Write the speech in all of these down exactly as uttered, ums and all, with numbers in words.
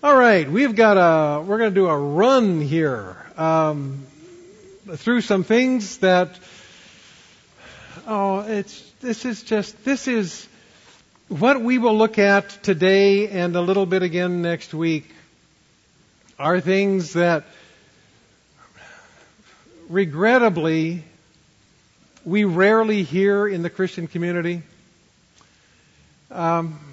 All right, we've got a, we're going to do a run here um, through some things that, oh, it's, this is just, this is what we will look at today and a little bit again next week are things that regrettably we rarely hear in the Christian community. Um,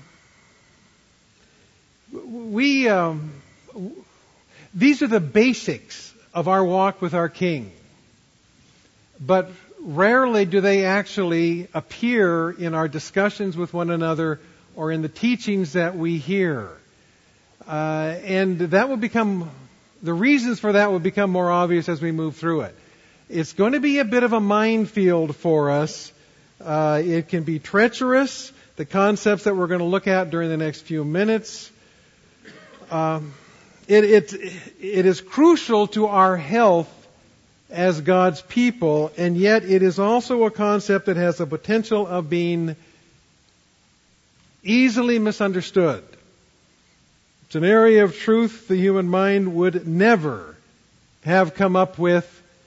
We, um, these are the basics of our walk with our King. But rarely do they actually appear in our discussions with one another or in the teachings that we hear. Uh, and that will become, the reasons for that will become more obvious as we move through it. It's going to be a bit of a minefield for us. Uh, it can be treacherous. The concepts that we're going to look at during the next few minutes. Um, it, it, it is crucial to our health as God's people, and yet it is also a concept that has the potential of being easily misunderstood. It's an area of truth the human mind would never have come up with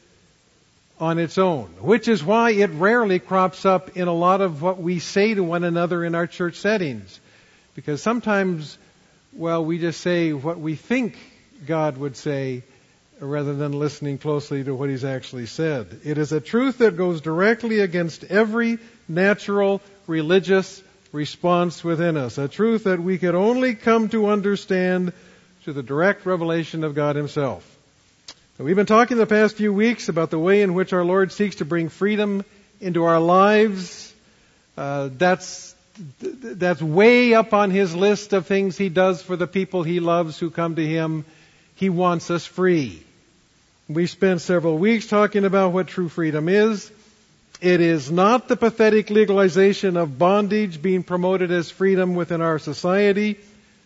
on its own, which is why it rarely crops up in a lot of what we say to one another in our church settings. Because sometimes Well, we just say what we think God would say rather than listening closely to what He's actually said. It is a truth that goes directly against every natural religious response within us. A truth that we could only come to understand through the direct revelation of God Himself. Now, we've been talking the past few weeks about the way in which our Lord seeks to bring freedom into our lives. Uh, that's That's way up on His list of things He does for the people He loves who come to Him. He wants us free. We spent several weeks talking about what true freedom is. It is not the pathetic legalization of bondage being promoted as freedom within our society.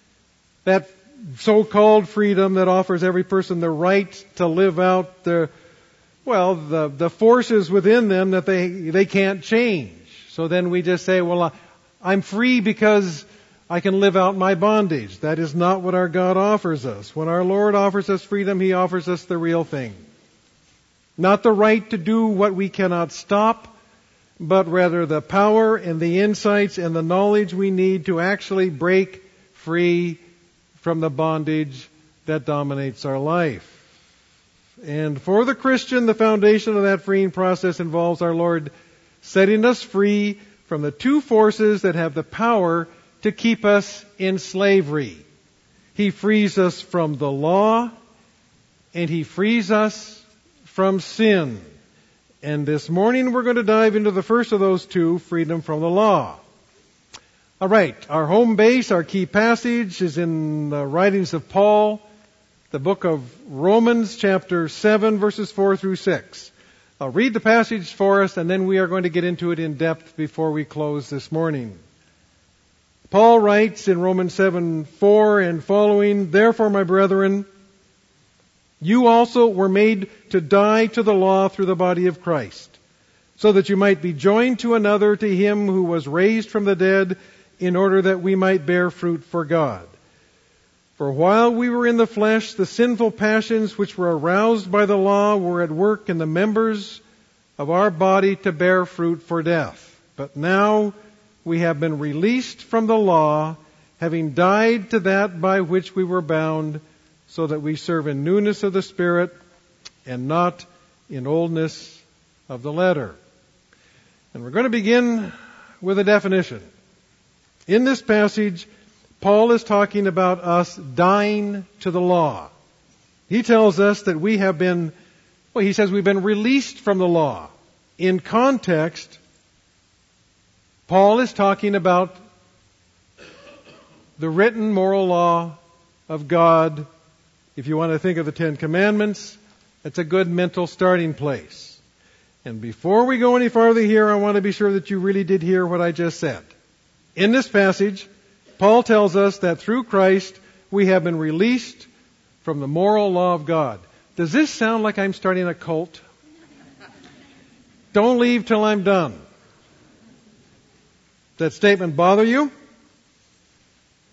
That so-called freedom that offers every person the right to live out their, well, the, the forces within them that they, they can't change. So then we just say, well, I'm free because I can live out my bondage. That is not what our God offers us. When our Lord offers us freedom, He offers us the real thing. Not the right to do what we cannot stop, but rather the power and the insights and the knowledge we need to actually break free from the bondage that dominates our life. And for the Christian, the foundation of that freeing process involves our Lord setting us free from the two forces that have the power to keep us in slavery. He frees us from the law, and He frees us from sin. And this morning we're going to dive into the first of those two, freedom from the law. All right, our home base, our key passage is in the writings of Paul, the book of Romans, chapter seven, verses four through six. I'll read the passage for us, and then we are going to get into it in depth before we close this morning. Paul writes in Romans seven four and following, "Therefore, my brethren, you also were made to die to the law through the body of Christ, so that you might be joined to another, to Him who was raised from the dead, in order that we might bear fruit for God. For while we were in the flesh, the sinful passions which were aroused by the law were at work in the members of our body to bear fruit for death. But now we have been released from the law, having died to that by which we were bound, so that we serve in newness of the Spirit and not in oldness of the letter." And we're going to begin with a definition. In this passage, Paul is talking about us dying to the law. He tells us that we have been, well, he says we've been released from the law. In context, Paul is talking about the written moral law of God. If you want to think of the Ten Commandments, that's a good mental starting place. And before we go any farther here, I want to be sure that you really did hear what I just said. In this passage, Paul tells us that through Christ we have been released from the moral law of God. Does this sound like I'm starting a cult? Don't leave till I'm done. Does that statement bother you?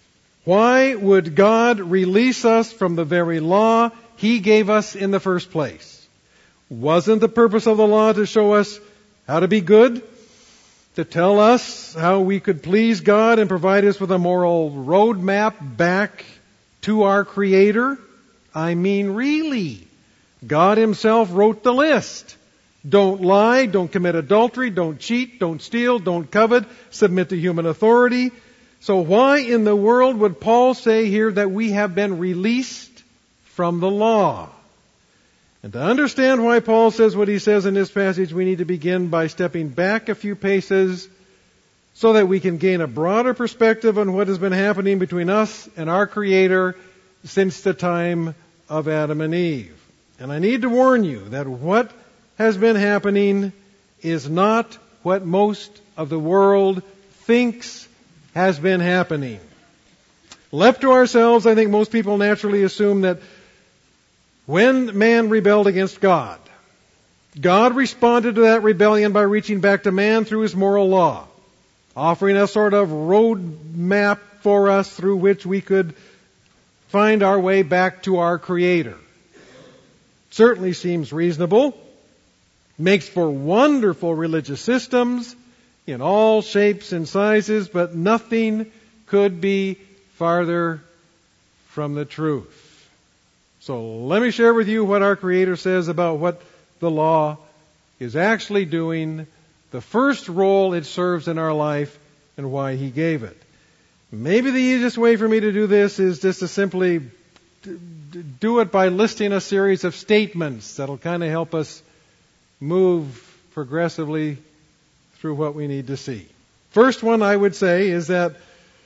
Why would God release us from the very law He gave us in the first place? Wasn't the purpose of the law to show us how to be good? To tell us how we could please God and provide us with a moral roadmap back to our Creator? I mean, really. God Himself wrote the list. Don't lie, don't commit adultery, don't cheat, don't steal, don't covet, submit to human authority. So why in the world would Paul say here that we have been released from the law? And to understand why Paul says what he says in this passage, we need to begin by stepping back a few paces so that we can gain a broader perspective on what has been happening between us and our Creator since the time of Adam and Eve. And I need to warn you that what has been happening is not what most of the world thinks has been happening. Left to ourselves, I think most people naturally assume that when man rebelled against God, God responded to that rebellion by reaching back to man through His moral law, offering a sort of road map for us through which we could find our way back to our Creator. Certainly seems reasonable. Makes for wonderful religious systems in all shapes and sizes, but nothing could be farther from the truth. So let me share with you what our Creator says about what the law is actually doing, the first role it serves in our life, and why He gave it. Maybe the easiest way for me to do this is just to simply do it by listing a series of statements that'll kind of help us move progressively through what we need to see. First one I would say is that,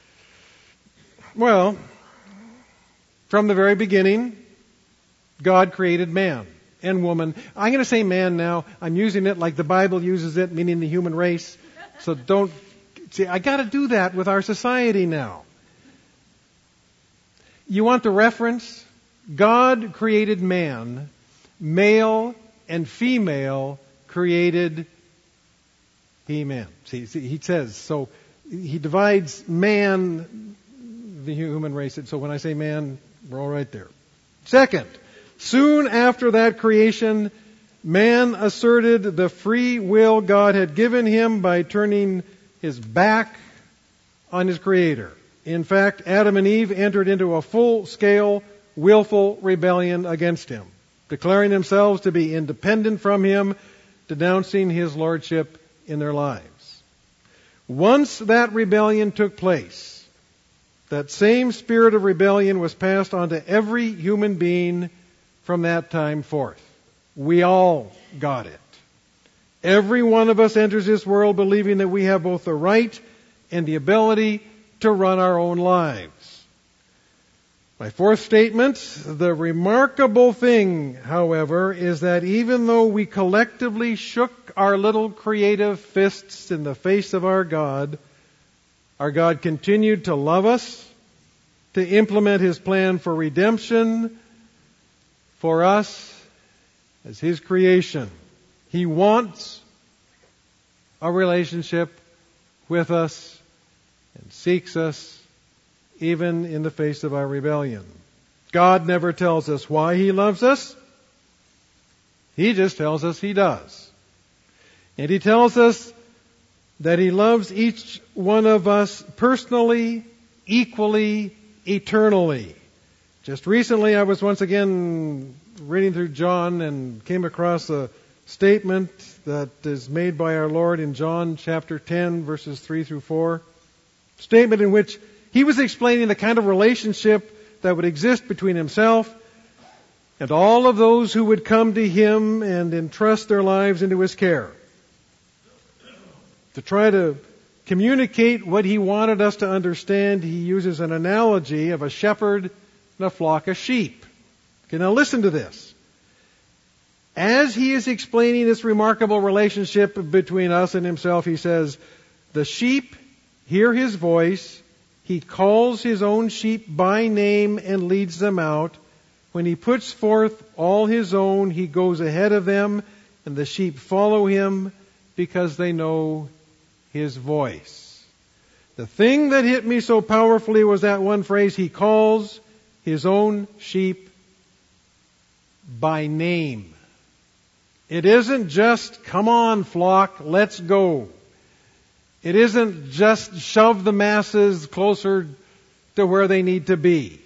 well, from the very beginning, God created man and woman. I'm going to say man now. I'm using it like the Bible uses it, meaning the human race. So don't, see, I got to do that with our society now. You want the reference? God created man, male and female created he, man. See, see, he says, so he divides man, the human race. So when I say man, we're all right there. Second, soon after that creation, man asserted the free will God had given him by turning his back on his Creator. In fact, Adam and Eve entered into a full-scale, willful rebellion against Him, declaring themselves to be independent from Him, denouncing His lordship in their lives. Once that rebellion took place, that same spirit of rebellion was passed on to every human being from that time forth. We all got it. Every one of us enters this world believing that we have both the right and the ability to run our own lives. My fourth statement, the remarkable thing, however, is that even though we collectively shook our little creative fists in the face of our God, our God continued to love us, to implement His plan for redemption for us as His creation. He wants a relationship with us and seeks us even in the face of our rebellion. God never tells us why He loves us. He just tells us He does. And He tells us that He loves each one of us personally, equally, eternally. Just recently I was once again reading through John and came across a statement that is made by our Lord in John chapter ten, verses three through four. Statement in which He was explaining the kind of relationship that would exist between Himself and all of those who would come to Him and entrust their lives into His care. To try to communicate what He wanted us to understand, He uses an analogy of a shepherd and a flock of sheep. Okay, now listen to this. As He is explaining this remarkable relationship between us and Himself, He says, the sheep hear His voice. He calls His own sheep by name and leads them out. When He puts forth all His own, He goes ahead of them, and the sheep follow Him because they know His voice. The thing that hit me so powerfully was that one phrase, He calls His own sheep by name. It isn't just, come on flock, let's go. It isn't just shove the masses closer to where they need to be.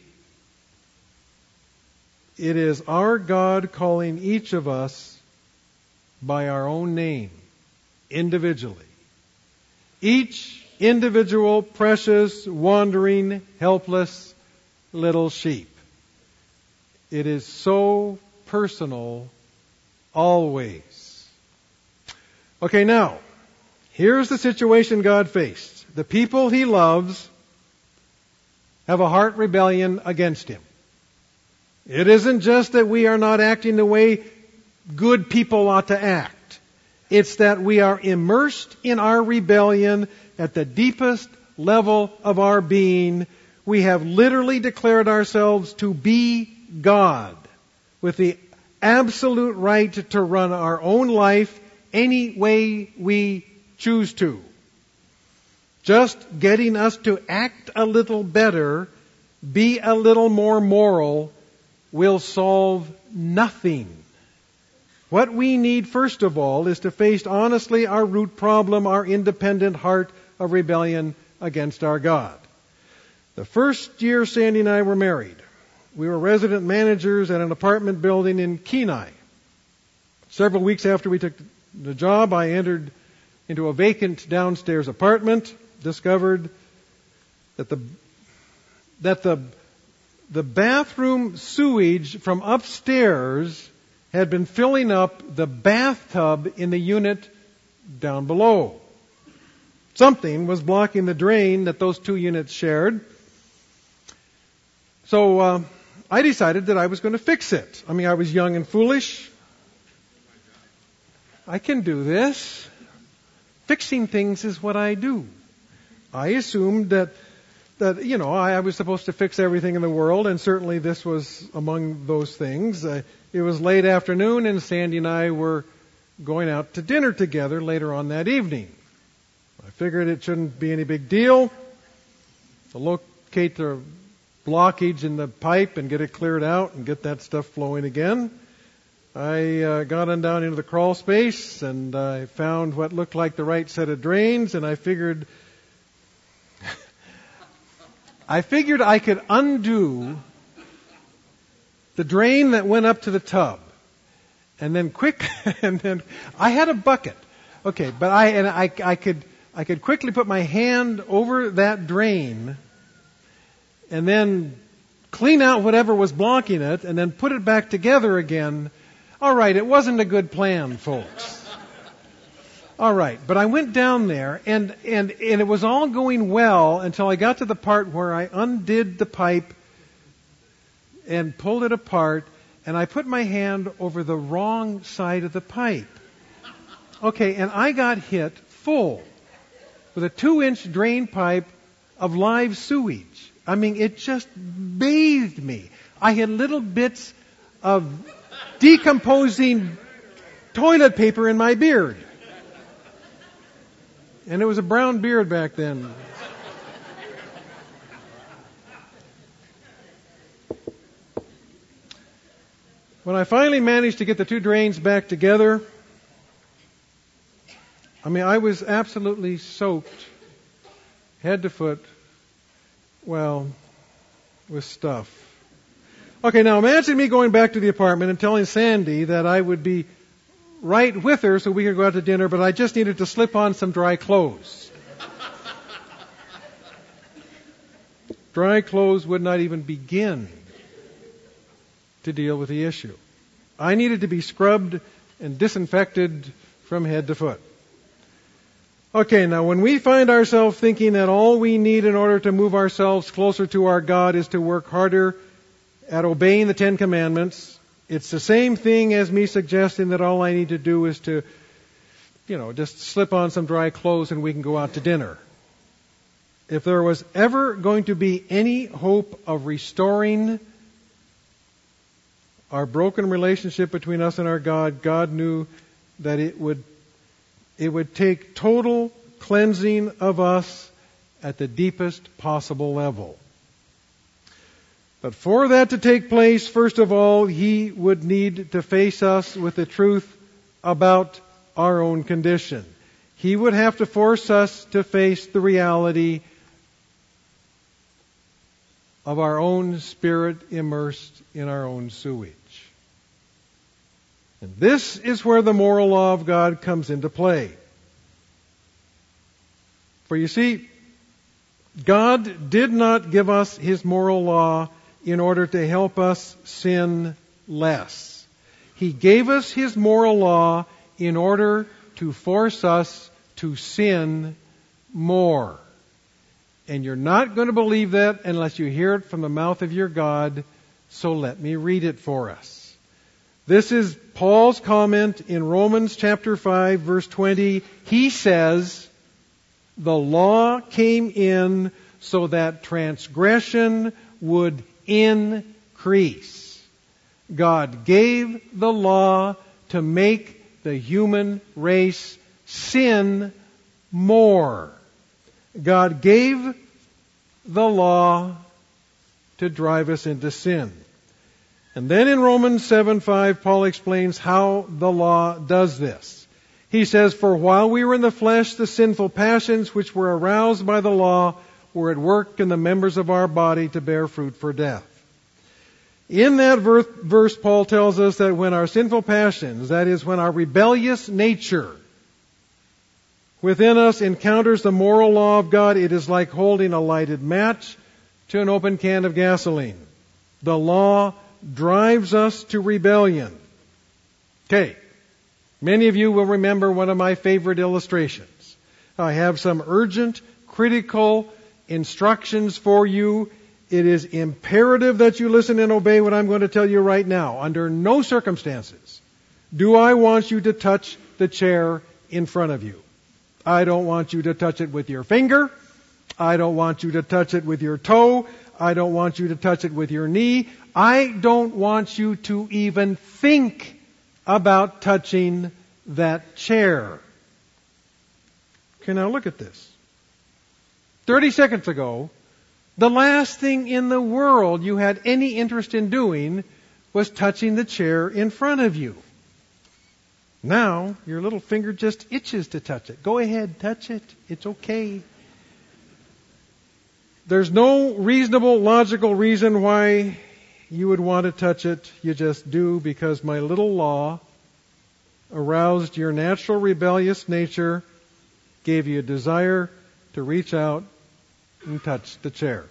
It is our God calling each of us by our own name, individually. Each individual, precious, wandering, helpless little sheep. It is so personal always. Okay, now, here's the situation God faced. The people He loves have a heart rebellion against Him. It isn't just that we are not acting the way good people ought to act. It's that we are immersed in our rebellion at the deepest level of our being. We have literally declared ourselves to be God, with the absolute right to run our own life any way we choose to. Just getting us to act a little better, be a little more moral, will solve nothing. What we need, first of all, is to face honestly our root problem, our independent heart of rebellion against our God. The first year Sandy and I were married, we were resident managers at an apartment building in Kenai. Several weeks after we took the job, I entered into a vacant downstairs apartment, discovered that the that the the bathroom sewage from upstairs had been filling up the bathtub in the unit down below. Something was blocking the drain that those two units shared. So uh, I decided that I was going to fix it. I mean, I was young and foolish. I can do this. Fixing things is what I do. I assumed that, that you know, I, I was supposed to fix everything in the world, and certainly this was among those things. Uh, it was late afternoon, and Sandy and I were going out to dinner together later on that evening. I figured it shouldn't be any big deal to locate the blockage in the pipe and get it cleared out and get that stuff flowing again. I uh, got on down into the crawl space, and I found what looked like the right set of drains, and I figured I figured I could undo the drain that went up to the tub. And then quick and then I had a bucket. Okay, but I and I I could I could quickly put my hand over that drain and then clean out whatever was blocking it and then put it back together again. All right, it wasn't a good plan, folks. All right, but I went down there, and, and, and it was all going well until I got to the part where I undid the pipe and pulled it apart, and I put my hand over the wrong side of the pipe. Okay, and I got hit full with a two-inch drain pipe of live sewage. I mean, it just bathed me. I had little bits of decomposing toilet paper in my beard. And it was a brown beard back then. When I finally managed to get the two drains back together, I mean, I was absolutely soaked, head to foot, well, with stuff. Okay, now imagine me going back to the apartment and telling Sandy that I would be right with her so we could go out to dinner, but I just needed to slip on some dry clothes. Dry clothes would not even begin to deal with the issue. I needed to be scrubbed and disinfected from head to foot. Okay, now when we find ourselves thinking that all we need in order to move ourselves closer to our God is to work harder at obeying the Ten Commandments, it's the same thing as me suggesting that all I need to do is to, you know, just slip on some dry clothes and we can go out to dinner. If there was ever going to be any hope of restoring our broken relationship between us and our God, God knew that it would it would take total cleansing of us at the deepest possible level. But for that to take place, first of all, He would need to face us with the truth about our own condition. He would have to force us to face the reality of our own spirit immersed in our own sewage. And this is where the moral law of God comes into play. For you see, God did not give us His moral law in order to help us sin less. He gave us His moral law in order to force us to sin more. And you're not going to believe that unless you hear it from the mouth of your God, so let me read it for us. This is Paul's comment in Romans chapter five, verse twenty. He says, the law came in so that transgression would increase. God gave the law to make the human race sin more. God gave the law to drive us into sin. And then in Romans seven five, Paul explains how the law does this. He says, for while we were in the flesh, the sinful passions which were aroused by the law were at work in the members of our body to bear fruit for death. In that verse, Paul tells us that when our sinful passions, that is, when our rebellious nature within us encounters the moral law of God, it is like holding a lighted match to an open can of gasoline. The law drives us to rebellion. Okay. Many of you will remember one of my favorite illustrations. I have some urgent, critical instructions for you. It is imperative that you listen and obey what I'm going to tell you right now. Under no circumstances do I want you to touch the chair in front of you. I don't want you to touch it with your finger. I don't want you to touch it with your toe. I don't want you to touch it with your knee. I don't want you to even think about touching that chair. Okay, now look at this. Thirty seconds ago, the last thing in the world you had any interest in doing was touching the chair in front of you. Now, your little finger just itches to touch it. Go ahead, touch it. It's okay. There's no reasonable, logical reason why you would want to touch it. You just do because my little law aroused your natural rebellious nature, gave you a desire to reach out and touch the chair.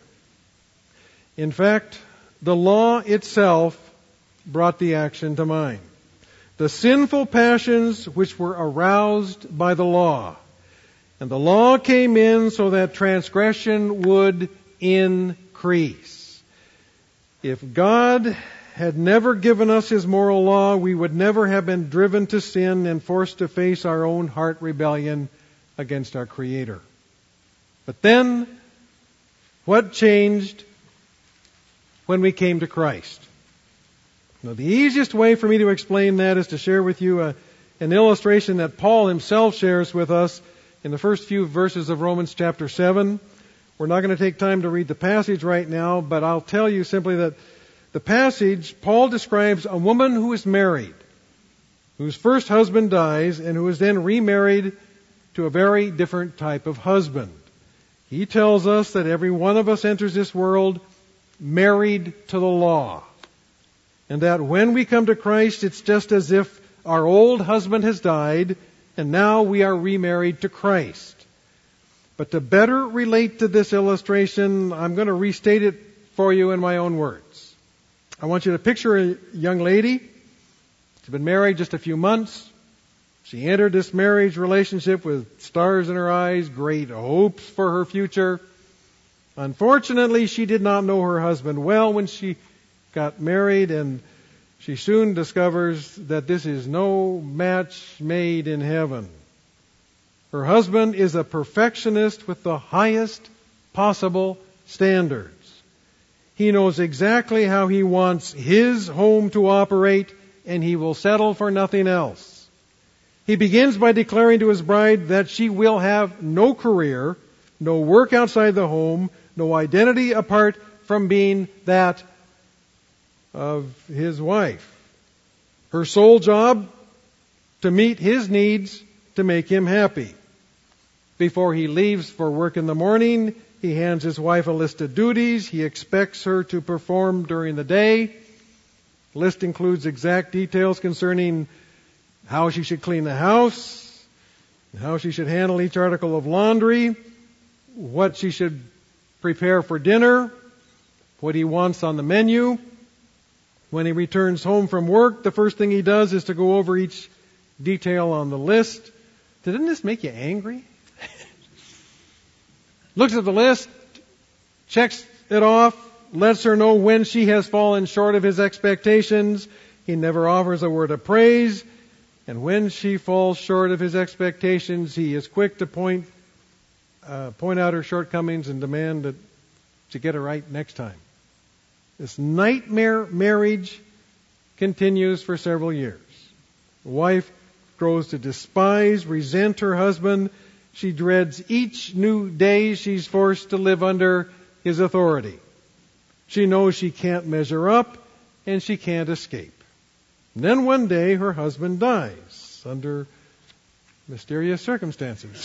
In fact, the law itself brought the action to mind. The sinful passions which were aroused by the law. And the law came in so that transgression would increase. If God had never given us His moral law, we would never have been driven to sin and forced to face our own heart rebellion against our Creator. But then, what changed when we came to Christ? Now, the easiest way for me to explain that is to share with you a, an illustration that Paul himself shares with us in the first few verses of Romans chapter seven. We're not going to take time to read the passage right now, but I'll tell you simply that the passage, Paul describes a woman who is married, whose first husband dies, and who is then remarried to a very different type of husband. He tells us that every one of us enters this world married to the law. And that when we come to Christ, it's just as if our old husband has died, and now we are remarried to Christ. But to better relate to this illustration, I'm going to restate it for you in my own words. I want you to picture a young lady. She's been married just a few months. She entered this marriage relationship with stars in her eyes, great hopes for her future. Unfortunately, she did not know her husband well when she got married, and she soon discovers that this is no match made in heaven. Her husband is a perfectionist with the highest possible standards. He knows exactly how he wants his home to operate, and he will settle for nothing else. He begins by declaring to his bride that she will have no career, no work outside the home, no identity apart from being that of his wife. Her sole job, to meet his needs, to make him happy. Before he leaves for work in the morning, he hands his wife a list of duties he expects her to perform during the day. The list includes exact details concerning how she should clean the house, how she should handle each article of laundry, what she should prepare for dinner, what he wants on the menu. When he returns home from work, the first thing he does is to go over each detail on the list. Didn't this make you angry? Looks at the list, checks it off, lets her know when she has fallen short of his expectations. He never offers a word of praise. And when she falls short of his expectations, he is quick to point uh, point out her shortcomings and demand that she get it right next time. This nightmare marriage continues for several years. The wife grows to despise, resent her husband. She dreads each new day she's forced to live under his authority. She knows she can't measure up and she can't escape. And then one day her husband dies under mysterious circumstances.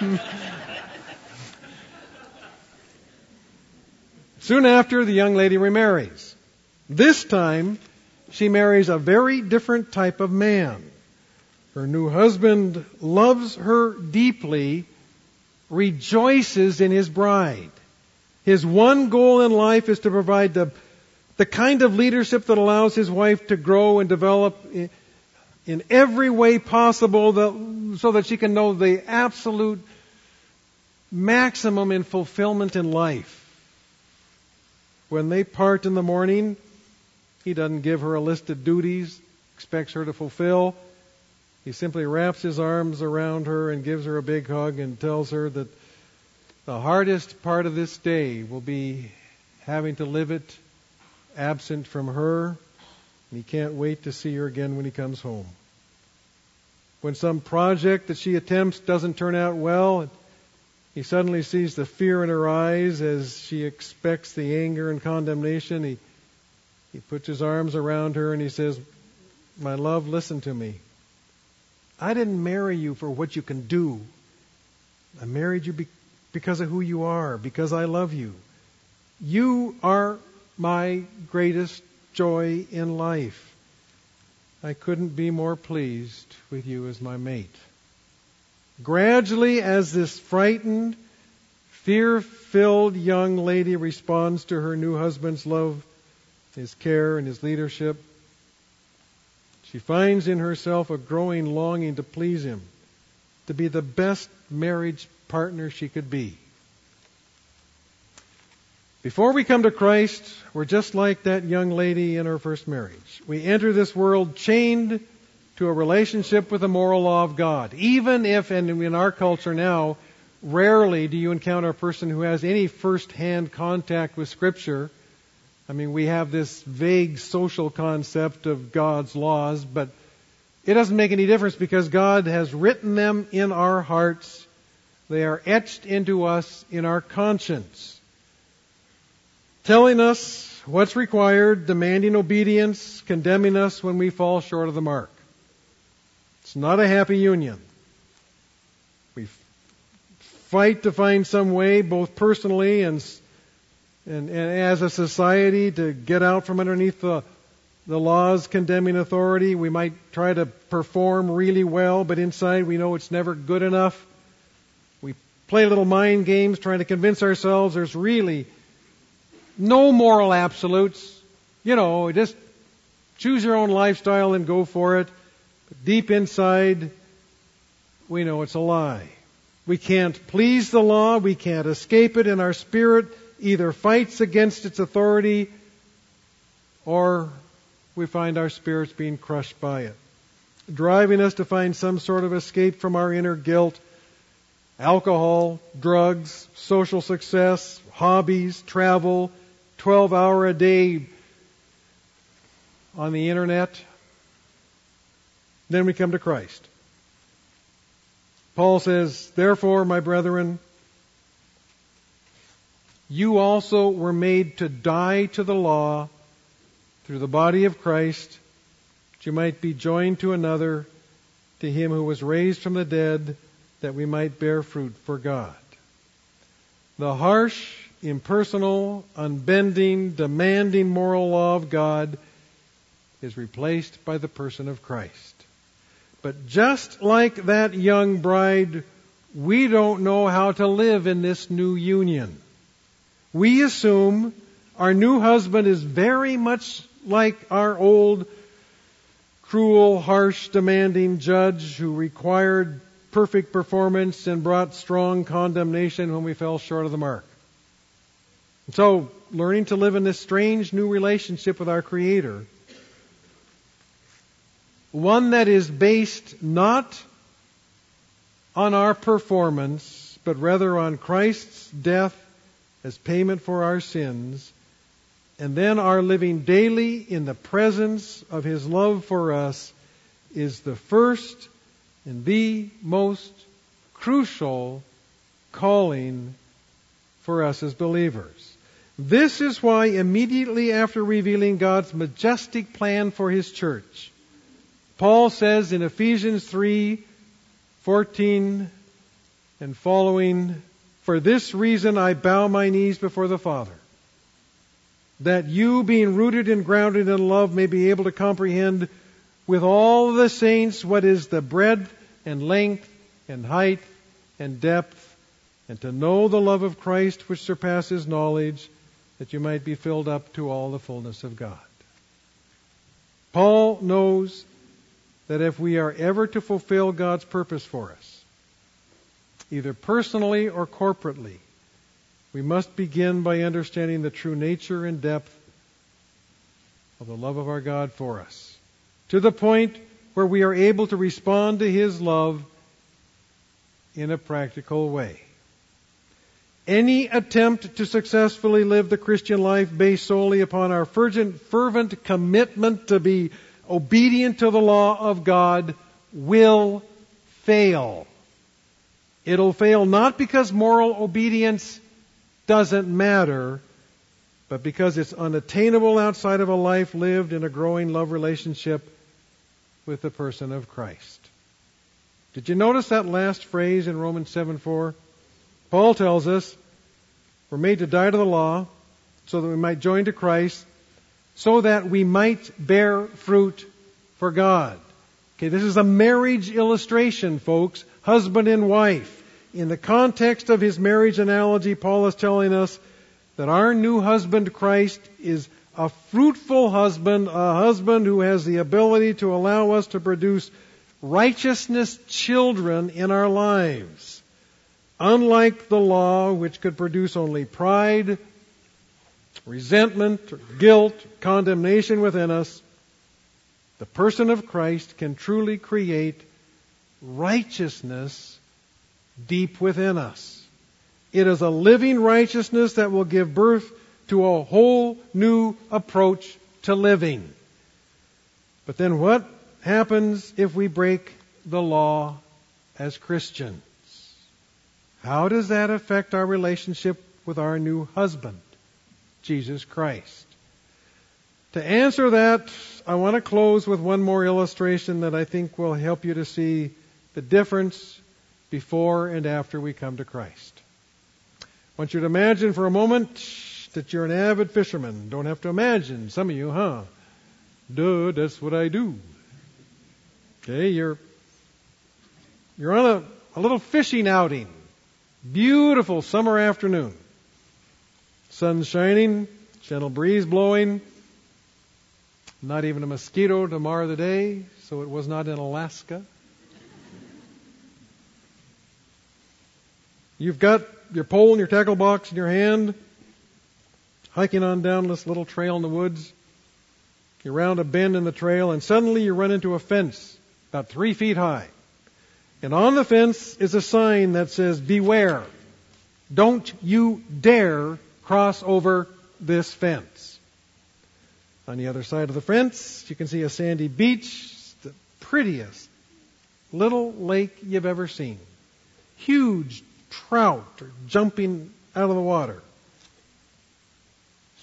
Soon after, the young lady remarries. This time, she marries a very different type of man. Her new husband loves her deeply, rejoices in his bride. His one goal in life is to provide the, the kind of leadership that allows his wife to grow and develop in, in every way possible that, so that she can know the absolute maximum in fulfillment in life. When they part in the morning, he doesn't give her a list of duties, expects her to fulfill. He simply wraps his arms around her and gives her a big hug and tells her that the hardest part of this day will be having to live it absent from her, and he can't wait to see her again when he comes home. When some project that she attempts doesn't turn out well, he suddenly sees the fear in her eyes as she expects the anger and condemnation. He, he puts his arms around her and he says, "My love, listen to me. I didn't marry you for what you can do. I married you be- because of who you are, because I love you. You are my greatest joy in life. I couldn't be more pleased with you as my mate." Gradually, as this frightened, fear-filled young lady responds to her new husband's love, his care, and his leadership, she finds in herself a growing longing to please him, to be the best marriage partner she could be. Before we come to Christ, we're just like that young lady in her first marriage. We enter this world chained to a relationship with the moral law of God. Even if, and in our culture now, rarely do you encounter a person who has any first-hand contact with Scripture. I mean, we have this vague social concept of God's laws, but it doesn't make any difference because God has written them in our hearts. They are etched into us in our conscience, telling us what's required, demanding obedience, condemning us when we fall short of the mark. It's not a happy union. We fight to find some way, both personally and, and, and as a society, to get out from underneath the, the law's condemning authority. We might try to perform really well, but inside we know it's never good enough. We play little mind games trying to convince ourselves there's really no moral absolutes. You know, just choose your own lifestyle and go for it. But deep inside, we know it's a lie. We can't please the law. We can't escape it, and our spirit either fights against its authority or we find our spirits being crushed by it, driving us to find some sort of escape from our inner guilt. Alcohol, drugs, social success, hobbies, travel, twelve hour a day on the internet. Then we come to Christ. Paul says, "Therefore, my brethren, you also were made to die to the law through the body of Christ, that you might be joined to another, to him who was raised from the dead, that we might bear fruit for God. The harsh, impersonal, unbending, demanding moral law of God is replaced by the person of Christ. But just like that young bride, we don't know how to live in this new union. We assume our new husband is very much like our old, cruel, harsh, demanding judge who required perfect performance and brought strong condemnation when we fell short of the mark. And so, learning to live in this strange new relationship with our Creator, one that is based not on our performance, but rather on Christ's death as payment for our sins, and then our living daily in the presence of His love for us, is the first and the most crucial calling for us as believers. This is why immediately after revealing God's majestic plan for His church, Paul says in Ephesians three fourteen and following, "For this reason I bow my knees before the Father, that you, being rooted and grounded in love, may be able to comprehend with all the saints what is the breadth and length and height and depth, and to know the love of Christ which surpasses knowledge, that you might be filled up to all the fullness of God." Paul knows that if we are ever to fulfill God's purpose for us, either personally or corporately, we must begin by understanding the true nature and depth of the love of our God for us, to the point where we are able to respond to His love in a practical way. Any attempt to successfully live the Christian life based solely upon our fervent, fervent commitment to be obedient to the law of God will fail. It'll fail not because moral obedience doesn't matter, but because it's unattainable outside of a life lived in a growing love relationship with the person of Christ. Did you notice that last phrase in Romans seven four? Paul tells us we're made to die to the law so that we might join to Christ, so that we might bear fruit for God. Okay, this is a marriage illustration, folks. Husband and wife. In the context of his marriage analogy, Paul is telling us that our new husband, Christ, is a fruitful husband, a husband who has the ability to allow us to produce righteousness children in our lives. Unlike the law, which could produce only pride, resentment, or guilt, condemnation within us, the person of Christ can truly create righteousness deep within us. It is a living righteousness that will give birth to a whole new approach to living. But then what happens if we break the law as Christians? How does that affect our relationship with our new husband, Jesus Christ? To answer that, I want to close with one more illustration that I think will help you to see the difference before and after we come to Christ. I want you to imagine for a moment that you're an avid fisherman. Don't have to imagine. Some of you, huh? Duh, that's what I do. Okay, you're you're on a, a little fishing outing. Beautiful summer afternoon. Sun shining, gentle breeze blowing. Not even a mosquito to mar the day, so it was not in Alaska. You've got your pole and your tackle box in your hand, hiking on down this little trail in the woods. You're round a bend in the trail, and suddenly you run into a fence about three feet high. And on the fence is a sign that says, "Beware. Don't you dare cross over this fence." On the other side of the fence, you can see a sandy beach, the prettiest little lake you've ever seen. Huge trout are jumping out of the water.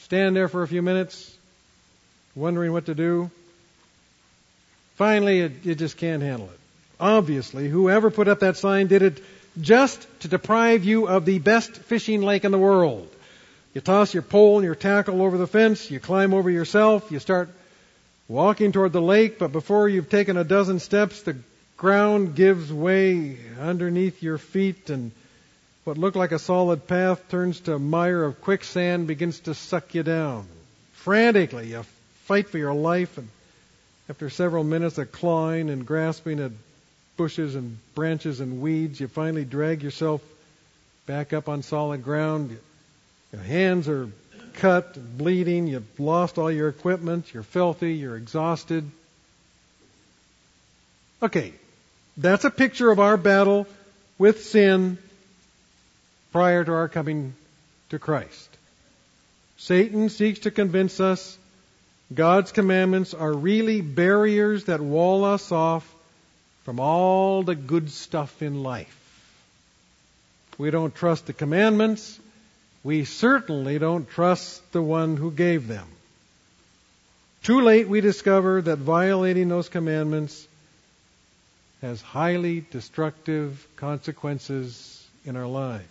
stand there for a few minutes, wondering what to do. Finally, it, you just can't handle it. Obviously, whoever put up that sign did it just to deprive you of the best fishing lake in the world. You toss your pole and your tackle over the fence, you climb over yourself, you start walking toward the lake, but before you've taken a dozen steps, the ground gives way underneath your feet, and what looked like a solid path turns to a mire of quicksand, begins to suck you down. Frantically, you fight for your life, and after several minutes of clawing and grasping at bushes and branches and weeds, you finally drag yourself back up on solid ground. Your hands are cut and bleeding. You've lost all your equipment. You're filthy. You're exhausted. Okay, that's a picture of our battle with sin prior to our coming to Christ. Satan seeks to convince us God's commandments are really barriers that wall us off from all the good stuff in life. We don't trust the commandments. We certainly don't trust the one who gave them. Too late we discover that violating those commandments has highly destructive consequences in our lives.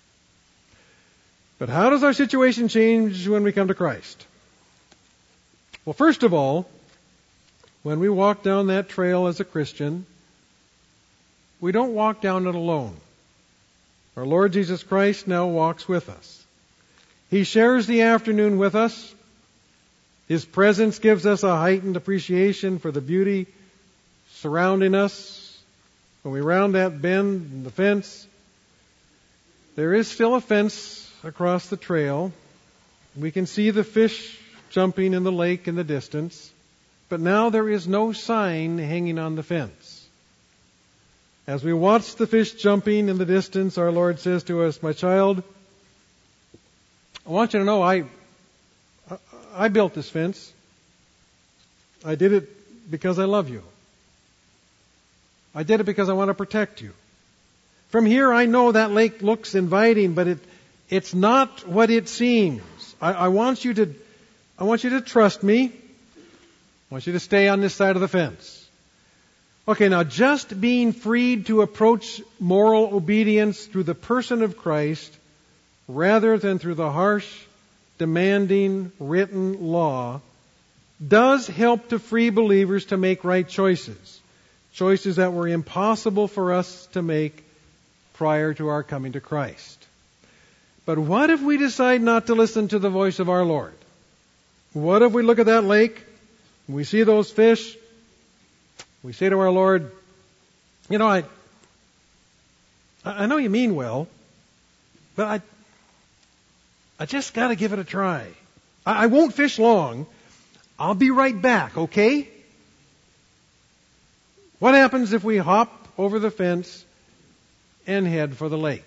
But how does our situation change when we come to Christ? Well, first of all, when we walk down that trail as a Christian, we don't walk down it alone. Our Lord Jesus Christ now walks with us. He shares the afternoon with us. His presence gives us a heightened appreciation for the beauty surrounding us. When we round that bend in the fence, there is still a fence across the trail. We can see the fish jumping in the lake in the distance, but now there is no sign hanging on the fence. As we watch the fish jumping in the distance, our Lord says to us, "My child, I want you to know I, I, I built this fence. I did it because I love you. I did it because I want to protect you. From here, I know that lake looks inviting, but it, it's not what it seems. I, I want you to, I want you to trust me. I want you to stay on this side of the fence." Okay, now just being freed to approach moral obedience through the person of Christ rather than through the harsh, demanding, written law does help to free believers to make right choices. Choices that were impossible for us to make prior to our coming to Christ. But what if we decide not to listen to the voice of our Lord? What if we look at that lake and we see those fish? We say to our Lord, "You know, I, I know you mean well, but I, I just got to give it a try. I, I won't fish long. I'll be right back, okay?" What happens if we hop over the fence and head for the lake?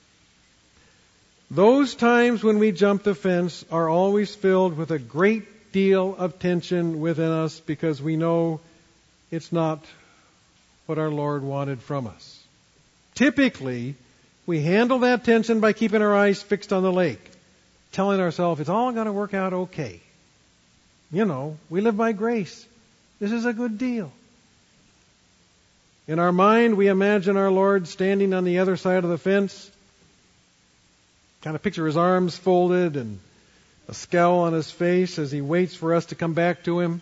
Those times when we jump the fence are always filled with a great deal of tension within us because we know it's not what our Lord wanted from us. Typically, we handle that tension by keeping our eyes fixed on the lake, telling ourselves it's all going to work out okay. You know, we live by grace. This is a good deal. In our mind, we imagine our Lord standing on the other side of the fence, kind of picture his arms folded and a scowl on his face as he waits for us to come back to him.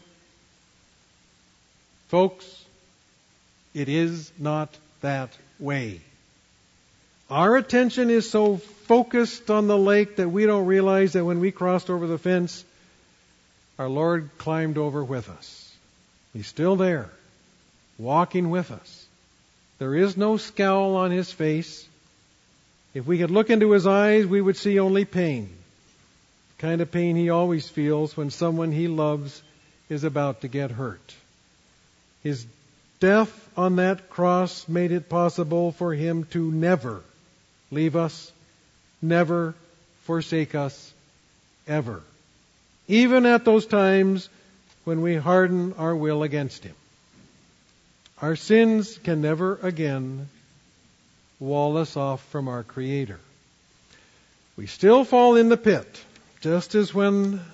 Folks, it is not that way. Our attention is so focused on the lake that we don't realize that when we crossed over the fence, our Lord climbed over with us. He's still there, walking with us. There is no scowl on his face. If we could look into his eyes, we would see only pain. The kind of pain he always feels when someone he loves is about to get hurt. His death on that cross made it possible for him to never leave us, never forsake us, ever. Even at those times when we harden our will against him. Our sins can never again wall us off from our Creator. We still fall in the pit, just as when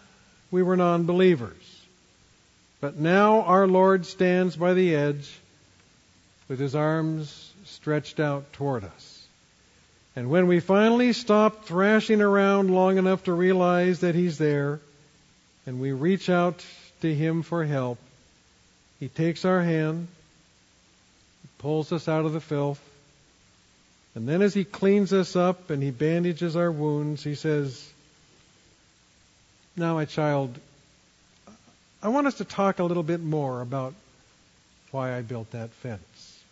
we were non-believers. But now our Lord stands by the edge with his arms stretched out toward us. And when we finally stop thrashing around long enough to realize that he's there, and we reach out to him for help, he takes our hand, pulls us out of the filth, and then as he cleans us up and he bandages our wounds, he says, "Now, my child, I want us to talk a little bit more about why I built that fence."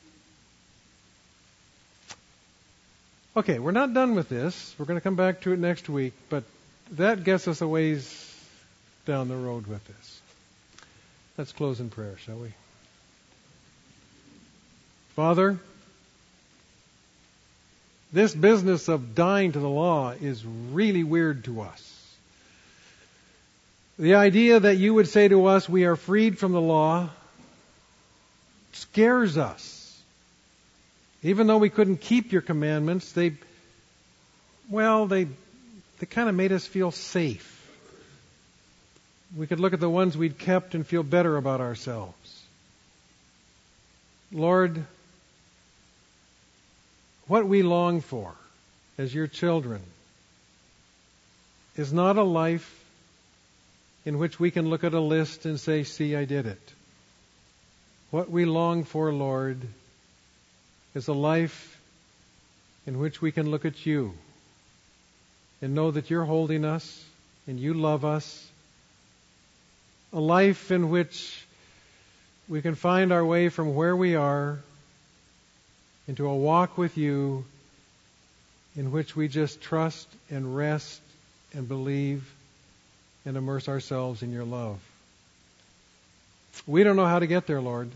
Okay, we're not done with this. We're going to come back to it next week, but that gets us a ways down the road with this. Let's close in prayer, shall we? Father, this business of dying to the law is really weird to us. The idea that you would say to us we are freed from the law scares us. Even though we couldn't keep your commandments, they, well, they, they kind of made us feel safe. We could look at the ones we'd kept and feel better about ourselves. Lord, what we long for as your children is not a life in which we can look at a list and say, "See, I did it." What we long for, Lord, is a life in which we can look at you and know that you're holding us and you love us. A life in which we can find our way from where we are into a walk with you in which we just trust and rest and believe and immerse ourselves in your love. We don't know how to get there, Lord,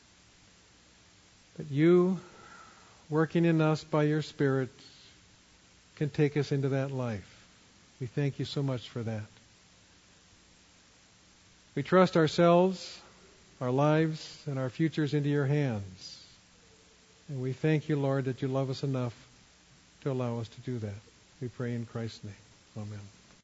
but you, working in us by your Spirit, can take us into that life. We thank you so much for that. We trust ourselves, our lives, and our futures into your hands. And we thank you, Lord, that you love us enough to allow us to do that. We pray in Christ's name. Amen.